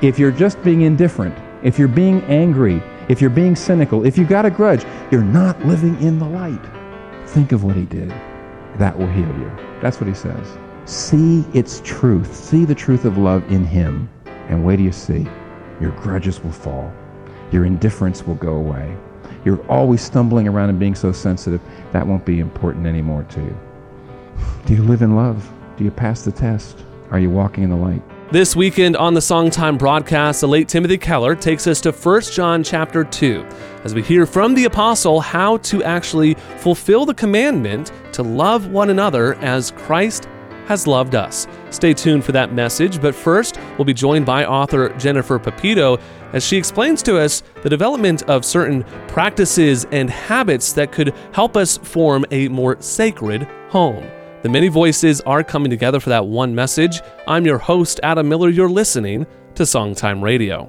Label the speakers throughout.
Speaker 1: If you're just being indifferent, if you're being angry, if you're being cynical, if you've got a grudge, you're not living in the light. Think of what he did. That will heal you. That's what he says. See its truth. See the truth of love in him. And wait till you see. Your grudges will fall. Your indifference will go away. You're always stumbling around and being so sensitive. That won't be important anymore to you. Do you live in love? Do you pass the test? Are you walking in the light?
Speaker 2: This weekend on the Songtime broadcast, the late Timothy Keller takes us to 1 John chapter 2, as we hear from the apostle how to actually fulfill the commandment to love one another as Christ has loved us. Stay tuned for that message, but first, we'll be joined by author Jennifer Pepito as she explains to us the development of certain practices and habits that could help us form a more sacred home. The many voices are coming together for that one message. I'm your host, Adam Miller. You're listening to Songtime Radio.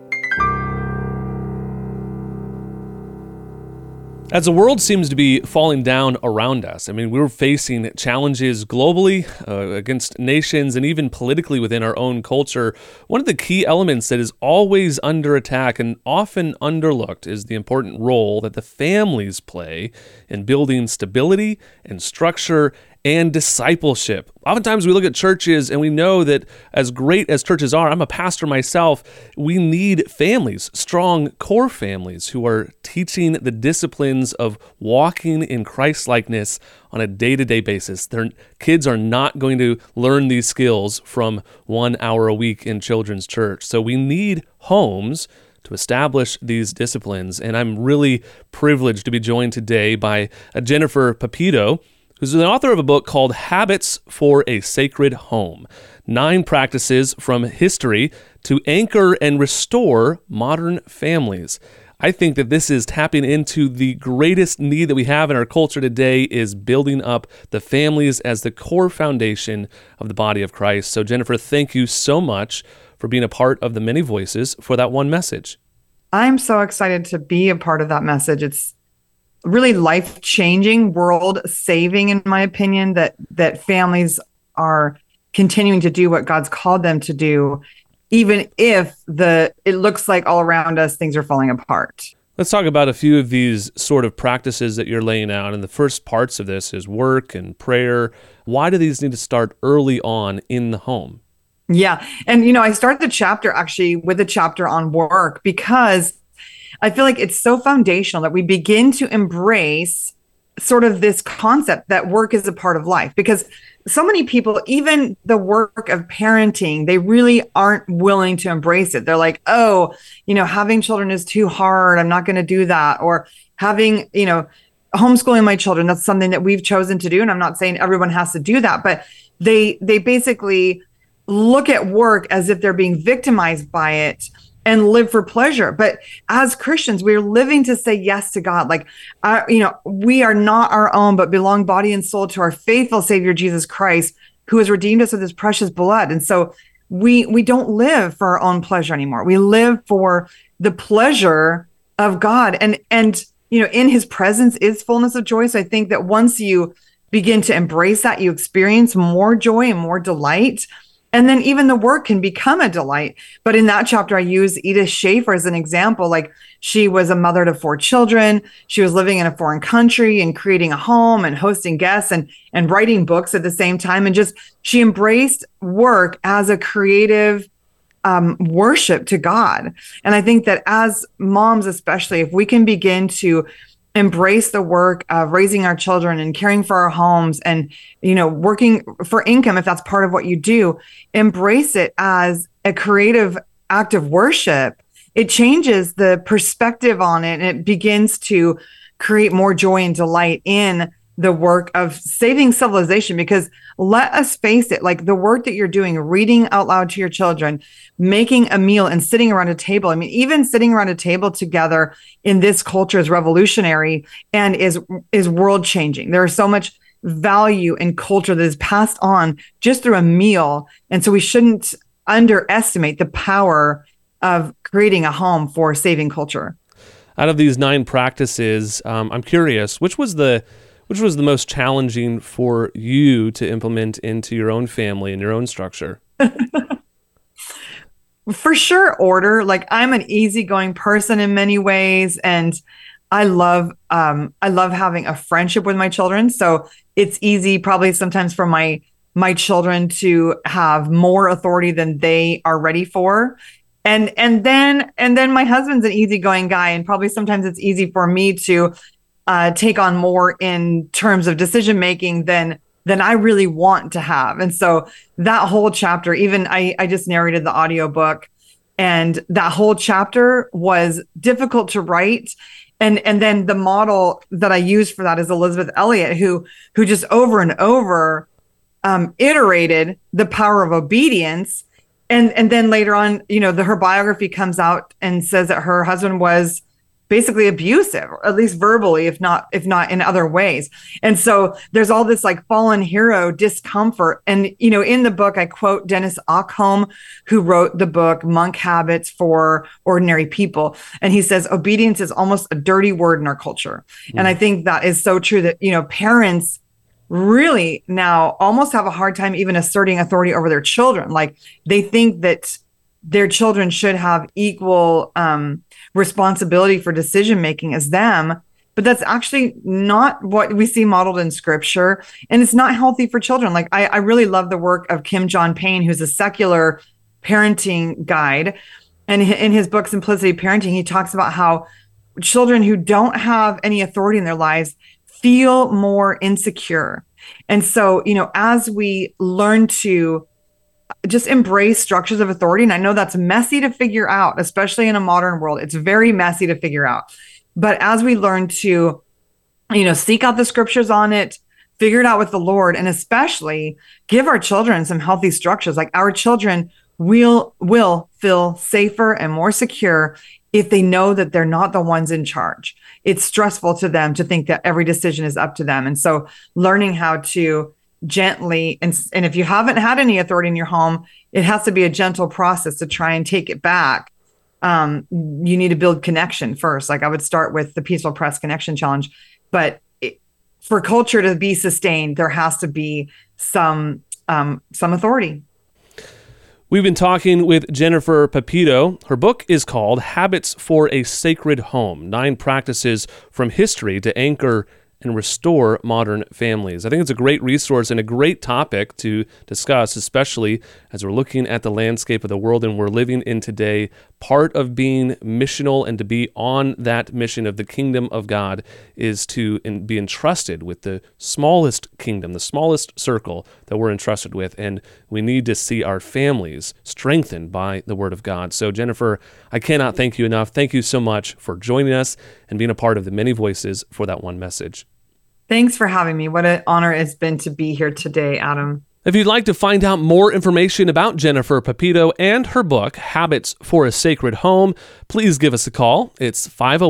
Speaker 2: As the world seems to be falling down around us, we're facing challenges globally, against nations, and even politically within our own culture. One of the key elements that is always under attack and often underlooked is the important role that the families play in building stability and structure and discipleship. Oftentimes we look at churches and we know that as great as churches are, I'm a pastor myself, we need families, strong core families who are teaching the disciplines of walking in Christ-likeness on a day-to-day basis. Their kids are not going to learn these skills from 1 hour a week in children's church. So we need homes to establish these disciplines. And I'm really privileged to be joined today by Jennifer Pepito, who's the author of a book called Habits for a Sacred Home: 9 Practices from History to Anchor and Restore Modern Families. I think that this is tapping into the greatest need that we have in our culture today, is building up the families as the core foundation of the body of Christ. So Jennifer, thank you so much for being a part of the many voices for that one message.
Speaker 3: I'm so excited to be a part of that message. It's really life-changing, world-saving, in my opinion, that families are continuing to do what God's called them to do, even if it looks like all around us things are falling apart.
Speaker 2: Let's talk about a few of these sort of practices that you're laying out. And the first parts of this is work and prayer. Why do these need to start early on in the home?
Speaker 3: Yeah. And, I started the chapter actually with a chapter on work because I feel like it's so foundational that we begin to embrace sort of this concept that work is a part of life, because so many people, even the work of parenting, they really aren't willing to embrace it. They're like, oh, having children is too hard. I'm not going to do that. Or having, homeschooling my children, that's something that we've chosen to do. And I'm not saying everyone has to do that, but they basically look at work as if they're being victimized by it and live for pleasure. But as Christians, we're living to say yes to God. Like, we are not our own, but belong body and soul to our faithful Savior, Jesus Christ, who has redeemed us with his precious blood. And so we don't live for our own pleasure anymore. We live for the pleasure of God. And in his presence is fullness of joy. So I think that once you begin to embrace that, you experience more joy and more delight. And then even the work can become a delight. But in that chapter, I use Edith Schaefer as an example. Like, she was a mother to 4 children. She was living in a foreign country and creating a home and hosting guests and writing books at the same time. And she embraced work as a creative worship to God. And I think that as moms, especially, if we can begin to embrace the work of raising our children and caring for our homes and, working for income, if that's part of what you do, embrace it as a creative act of worship. It changes the perspective on it, and it begins to create more joy and delight in the work of saving civilization. Because let us face it, like, the work that you're doing, reading out loud to your children, making a meal and sitting around a table. Even sitting around a table together in this culture is revolutionary and is world changing. There is so much value in culture that is passed on just through a meal. And so we shouldn't underestimate the power of creating a home for saving culture.
Speaker 2: Out of these 9 practices, I'm curious, which was the most challenging for you to implement into your own family and your own structure?
Speaker 3: For sure, order. Like, I'm an easygoing person in many ways, and I love having a friendship with my children. So it's easy probably sometimes for my children to have more authority than they are ready for. And then my husband's an easygoing guy, and probably sometimes it's easy for me to take on more in terms of decision making than I really want to have. And so that whole chapter, even I just narrated the audiobook, and that whole chapter was difficult to write. And then the model that I use for that is Elizabeth Elliot, who just over and over iterated the power of obedience. And then later on, her biography comes out and says that her husband was basically abusive, or at least verbally, if not in other ways. And so there's all this like fallen hero discomfort. And, in the book, I quote Dennis Ockholm, who wrote the book Monk Habits for Ordinary People. And he says, obedience is almost a dirty word in our culture. And I think that is so true that, parents really now almost have a hard time even asserting authority over their children. Like, they think that their children should have equal responsibility for decision making as them, but that's actually not what we see modeled in scripture, and it's not healthy for children. Like, I really love the work of Kim John Payne, who's a secular parenting guide, and in his book Simplicity Parenting, he talks about how children who don't have any authority in their lives feel more insecure. And so, as we learn to just embrace structures of authority, and I know that's messy to figure out, especially in a modern world. It's very messy to figure out. But as we learn to, seek out the scriptures on it, figure it out with the Lord, and especially give our children some healthy structures, like our children will feel safer and more secure if they know that they're not the ones in charge. It's stressful to them to think that every decision is up to them. And so learning how to gently, and if you haven't had any authority in your home, it has to be a gentle process to try and take it back. You need to build connection first. Like, I would start with the Peaceful Press Connection Challenge, but for culture to be sustained, there has to be some authority.
Speaker 2: We've been talking with Jennifer Pepito. Her book is called Habits for a Sacred Home: 9 Practices from History to Anchor and Restore Modern Families. I think it's a great resource and a great topic to discuss, especially as we're looking at the landscape of the world and we're living in today. Part of being missional and to be on that mission of the kingdom of God is to be entrusted with the smallest kingdom, the smallest circle that we're entrusted with, and we need to see our families strengthened by the Word of God. So, Jennifer, I cannot thank you enough. Thank you so much for joining us and being a part of the many voices for that one message.
Speaker 3: Thanks for having me. What an honor it's been to be here today, Adam.
Speaker 2: If you'd like to find out more information about Jennifer Pepito and her book, Habits for a Sacred Home, please give us a call. It's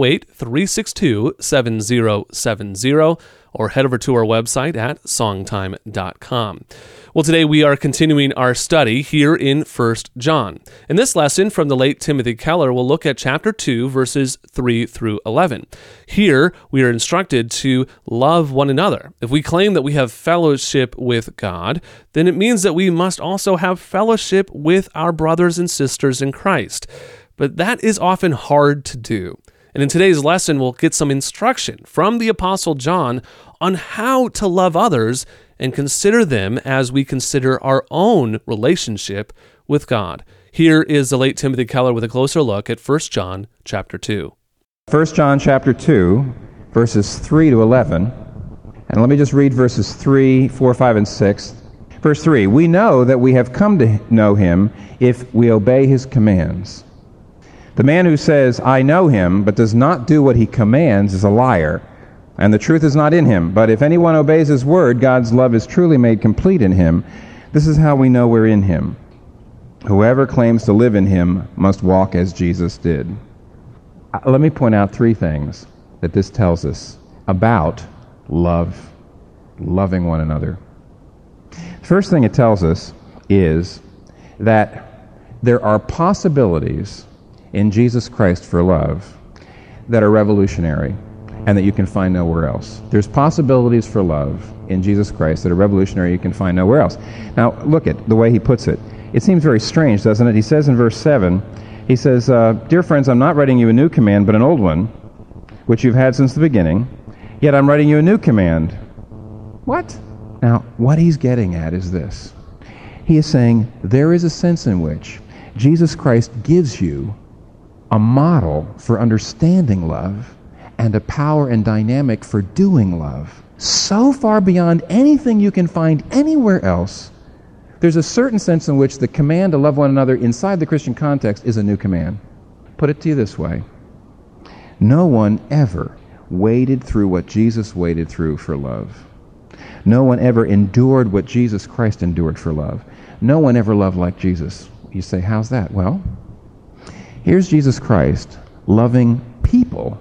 Speaker 2: 508-362-7070, or head over to our website at songtime.com. Well, today we are continuing our study here in 1 John. In this lesson from the late Timothy Keller, we'll look at chapter 2, verses 3 through 11. Here, we are instructed to love one another. If we claim that we have fellowship with God, then it means that we must also have fellowship with our brothers and sisters in Christ. But that is often hard to do. And in today's lesson, we'll get some instruction from the Apostle John on how to love others and consider them as we consider our own relationship with God. Here is the late Timothy Keller with a closer look at 1 John chapter 2.
Speaker 1: 1 John chapter 2, verses 3 to 11. And let me just read verses 3, 4, 5, and 6. Verse 3, we know that we have come to know him if we obey his commands. The man who says, I know him, but does not do what he commands is a liar, and the truth is not in him. But if anyone obeys his word, God's love is truly made complete in him. This is how we know we're in him. Whoever claims to live in him must walk as Jesus did. Let me point out 3 things that this tells us about loving one another. The first thing it tells us is that there are possibilities in Jesus Christ for love that are revolutionary and that you can find nowhere else. There's possibilities for love in Jesus Christ that are revolutionary you can find nowhere else. Now, look at the way he puts it. it seems very strange, doesn't it? He says in verse 7, he says, "Dear friends, I'm not writing you a new command, but an old one, which you've had since the beginning. Yet I'm writing you a new command." What? Now, what he's getting at is this. He is saying there is a sense in which Jesus Christ gives you a model for understanding love and a power and dynamic for doing love so far beyond anything you can find anywhere else. There's a certain sense in which the command to love one another inside the Christian context is a new command. Put it to you this way. No one ever waded through what Jesus waded through for love. No one ever endured what Jesus Christ endured for love. No one ever loved like Jesus. You say, how's that? Well, here's Jesus Christ loving people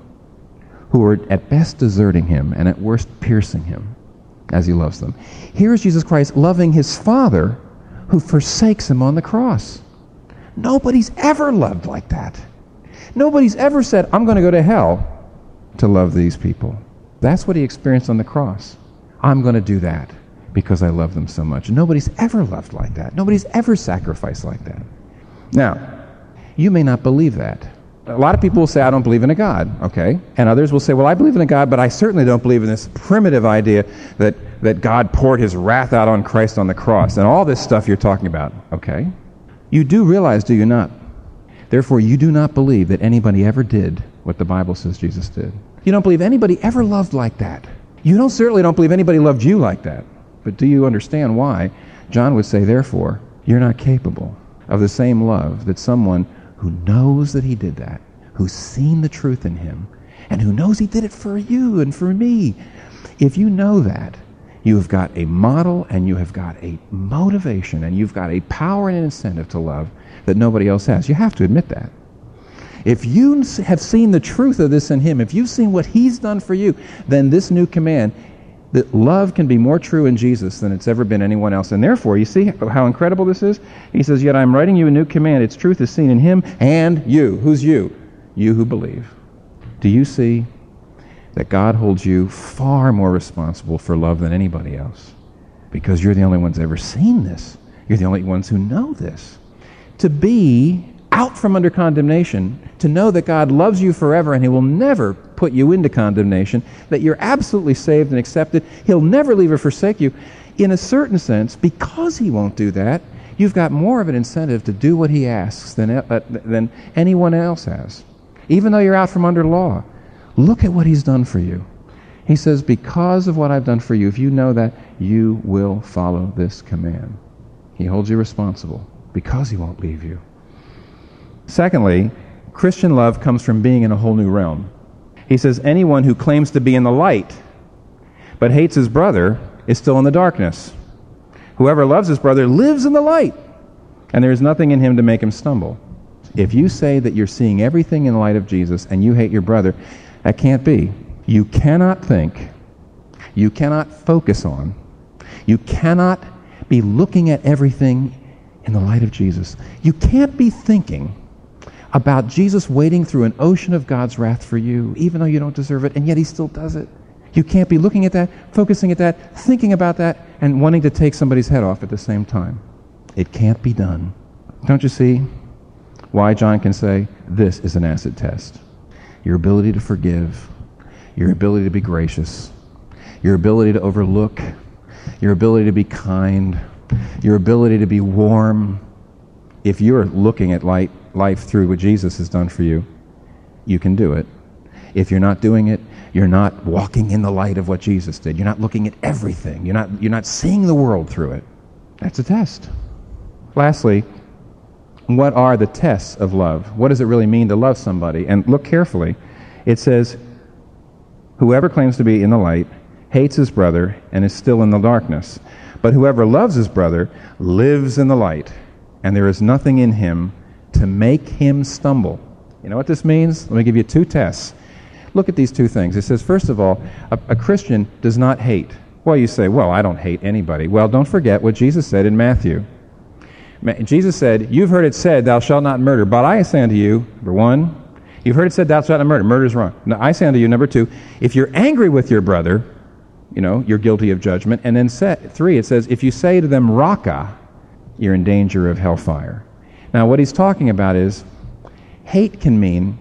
Speaker 1: who are at best deserting him and at worst piercing him as he loves them. Here's Jesus Christ loving his Father who forsakes him on the cross. Nobody's ever loved like that. Nobody's ever said, I'm going to go to hell to love these people. That's what he experienced on the cross. I'm going to do that because I love them so much. Nobody's ever loved like that. Nobody's ever sacrificed like that. Now, you may not believe that. A lot of people will say, I don't believe in a God, okay? And others will say, well, I believe in a God, but I certainly don't believe in this primitive idea that God poured his wrath out on Christ on the cross and all this stuff you're talking about, okay? You do realize, do you not? Therefore, you do not believe that anybody ever did what the Bible says Jesus did. You don't believe anybody ever loved like that. You certainly don't believe anybody loved you like that. But do you understand why John would say, therefore, you're not capable of the same love that someone who knows that he did that, who's seen the truth in him, and who knows he did it for you and for me. If you know that, you have got a model and you have got a motivation and you've got a power and an incentive to love that nobody else has. You have to admit that. If you have seen the truth of this in him, if you've seen what he's done for you, then this new command, that love can be more true in Jesus than it's ever been anyone else. And therefore, you see how incredible this is? He says, yet I'm writing you a new command. Its truth is seen in him and you. Who's you? You who believe. Do you see that God holds you far more responsible for love than anybody else? Because you're the only ones ever seen this. You're the only ones who know this. To be out from under condemnation, to know that God loves you forever and he will never put you into condemnation, that you're absolutely saved and accepted, he'll never leave or forsake you. In a certain sense, because he won't do that, you've got more of an incentive to do what he asks than anyone else has. Even though you're out from under law, look at what he's done for you. He says, because of what I've done for you, if you know that, you will follow this command. He holds you responsible because he won't leave you. Secondly, Christian love comes from being in a whole new realm. He says, anyone who claims to be in the light but hates his brother is still in the darkness. Whoever loves his brother lives in the light, and there is nothing in him to make him stumble. If you say that you're seeing everything in the light of Jesus and you hate your brother, that can't be. You cannot think, you cannot focus on, you cannot be looking at everything in the light of Jesus. You can't be thinking about Jesus wading through an ocean of God's wrath for you, even though you don't deserve it, and yet he still does it. You can't be looking at that, focusing at that, thinking about that, and wanting to take somebody's head off at the same time. It can't be done. Don't you see why John can say this is an acid test? Your ability to forgive, your ability to be gracious, your ability to overlook, your ability to be kind, your ability to be warm. If you're looking at life through what Jesus has done for you, you can do it. If you're not doing it, you're not walking in the light of what Jesus did. You're not looking at everything. You're not seeing the world through it. That's a test. Lastly, what are the tests of love? What does it really mean to love somebody? And look carefully. It says, whoever claims to be in the light hates his brother and is still in the darkness. But whoever loves his brother lives in the light, and there is nothing in him to make him stumble. You know what this means? Let me give you two tests. Look at these two things. It says, first of all, a Christian does not hate. Well, you say, well, I don't hate anybody. Well, don't forget what Jesus said in Matthew. Jesus said, you've heard it said, thou shalt not murder. But I say unto you, number one, you've heard it said, thou shalt not murder. Murder is wrong. Now, I say unto you, number two, if you're angry with your brother, you're guilty of judgment. And then three, it says, if you say to them, Raka, you're in danger of hellfire. Now, what he's talking about is hate can mean,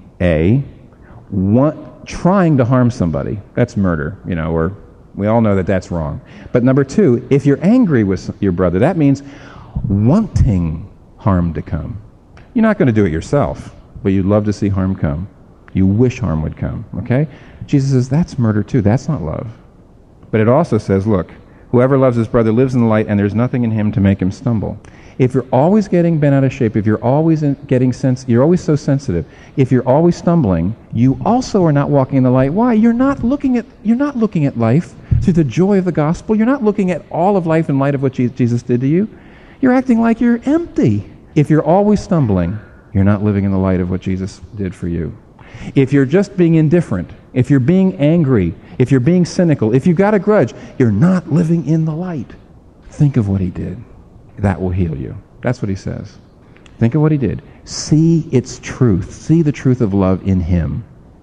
Speaker 1: trying to harm somebody. That's murder, or we all know that that's wrong. But number two, if you're angry with your brother, that means wanting harm to come. You're not going to do it yourself, but you'd love to see harm come. You wish harm would come, okay? Jesus says that's murder too. That's not love. But it also says, look, whoever loves his brother lives in the light, and there's nothing in him to make him stumble. If you're always getting bent out of shape, if you're always you're always so sensitive, if you're always stumbling, you also are not walking in the light. Why? You're not looking at life through the joy of the gospel. You're not looking at all of life in light of what Jesus did to you. You're acting like you're empty. If you're always stumbling, you're not living in the light of what Jesus did for you. If you're just being indifferent, if you're being angry, if you're being cynical, if you've got a grudge, you're not living in the light. Think of what he did. That will heal you. That's what he says. Think of what he did. See its truth. See the truth of love in him.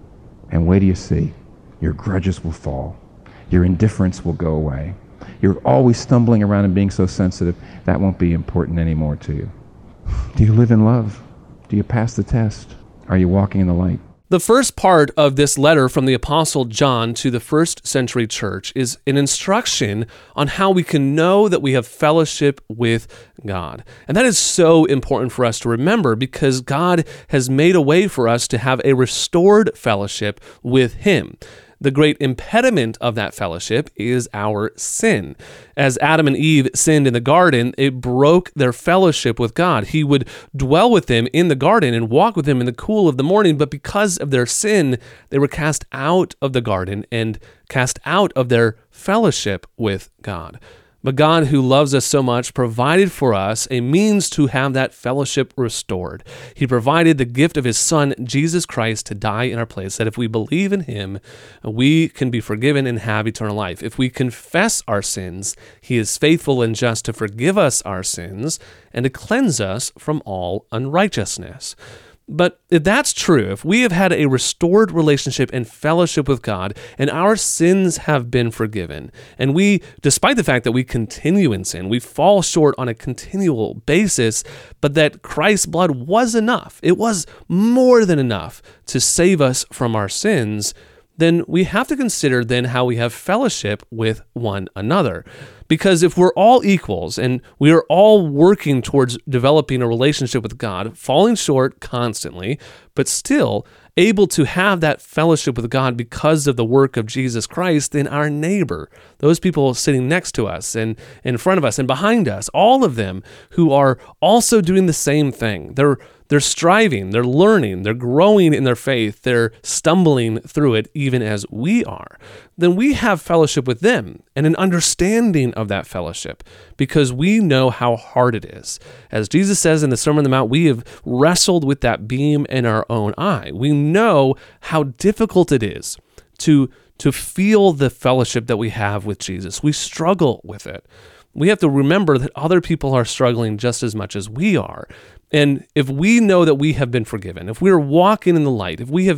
Speaker 1: And wait till you see. Your grudges will fall. Your indifference will go away. You're always stumbling around and being so sensitive. That won't be important anymore to you. Do you live in love? Do you pass the test? Are you walking in the light?
Speaker 2: The first part of this letter from the Apostle John to the first century church is an instruction on how we can know that we have fellowship with God. And that is so important for us to remember because God has made a way for us to have a restored fellowship with Him. The great impediment of that fellowship is our sin. As Adam and Eve sinned in the garden, it broke their fellowship with God. He would dwell with them in the garden and walk with them in the cool of the morning, but because of their sin, they were cast out of the garden and cast out of their fellowship with God. But God, who loves us so much, provided for us a means to have that fellowship restored. He provided the gift of His Son, Jesus Christ, to die in our place, that if we believe in Him, we can be forgiven and have eternal life. If we confess our sins, He is faithful and just to forgive us our sins and to cleanse us from all unrighteousness. But if that's true, if we have had a restored relationship and fellowship with God, and our sins have been forgiven, and we, despite the fact that we continue in sin, we fall short on a continual basis, but that Christ's blood was enough, it was more than enough to save us from our sins, then we have to consider then how we have fellowship with one another. Because if we're all equals and we are all working towards developing a relationship with God, falling short constantly, but still able to have that fellowship with God because of the work of Jesus Christ, then our neighbor, those people sitting next to us and in front of us and behind us, all of them who are also doing the same thing. They're striving, they're learning, they're growing in their faith, they're stumbling through it even as we are. Then we have fellowship with them and an understanding of that fellowship because we know how hard it is. As Jesus says in the Sermon on the Mount, we have wrestled with that beam in our own eye. We know how difficult it is to feel the fellowship that we have with Jesus. We struggle with it. We have to remember that other people are struggling just as much as we are. And if we know that we have been forgiven, if we are walking in the light, if we have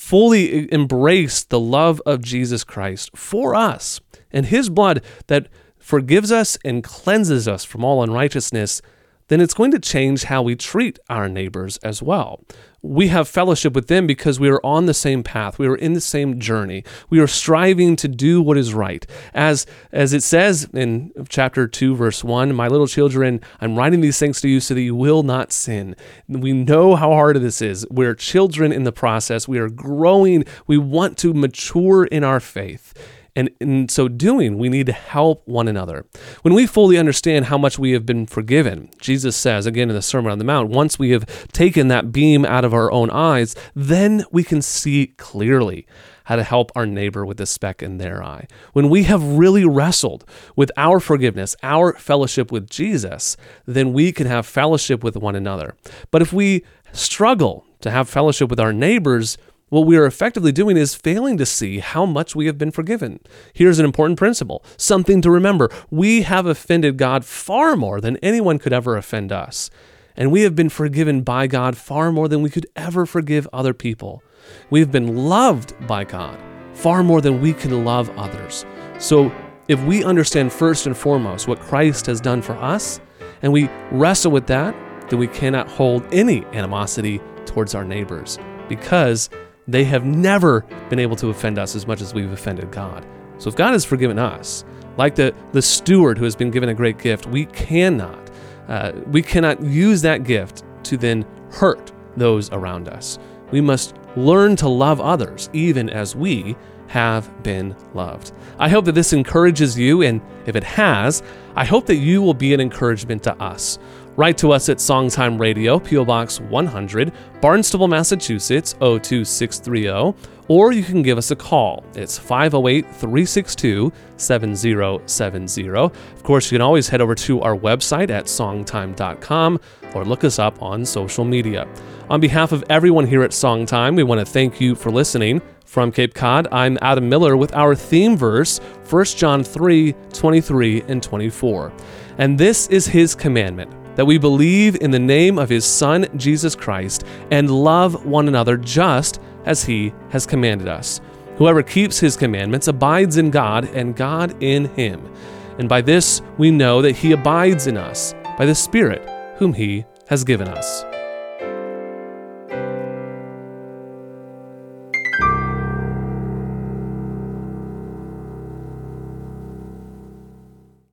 Speaker 2: fully embraced the love of Jesus Christ for us and His blood that forgives us and cleanses us from all unrighteousness, then it's going to change how we treat our neighbors as well. We have fellowship with them because we are on the same path. We are in the same journey. We are striving to do what is right. As it says in chapter 2, verse 1, "My little children, I'm writing these things to you so that you will not sin." We know how hard this is. We're children in the process. We are growing. We want to mature in our faith. And in so doing, we need to help one another. When we fully understand how much we have been forgiven, Jesus says, again in the Sermon on the Mount, once we have taken that beam out of our own eyes, then we can see clearly how to help our neighbor with the speck in their eye. When we have really wrestled with our forgiveness, our fellowship with Jesus, then we can have fellowship with one another. But if we struggle to have fellowship with our neighbors, what we are effectively doing is failing to see how much we have been forgiven. Here's an important principle, something to remember. We have offended God far more than anyone could ever offend us. And we have been forgiven by God far more than we could ever forgive other people. We've been loved by God far more than we can love others. So if we understand first and foremost what Christ has done for us, and we wrestle with that, then we cannot hold any animosity towards our neighbors, because they have never been able to offend us as much as we've offended God. So if God has forgiven us, like the steward who has been given a great gift, we cannot use that gift to then hurt those around us. We must learn to love others even as we have been loved. I hope that this encourages you, and if it has, I hope that you will be an encouragement to us. Write to us at Songtime Radio, P.O. Box 100, Barnstable, Massachusetts, 02630, or you can give us a call. It's 508-362-7070. Of course, you can always head over to our website at songtime.com or look us up on social media. On behalf of everyone here at Songtime, we want to thank you for listening. From Cape Cod, I'm Adam Miller with our theme verse, 1 John 3:23 and 24. And this is his commandment, that we believe in the name of his Son, Jesus Christ, and love one another just as he has commanded us. Whoever keeps his commandments abides in God, and God in him. And by this we know that he abides in us, by the Spirit whom he has given us.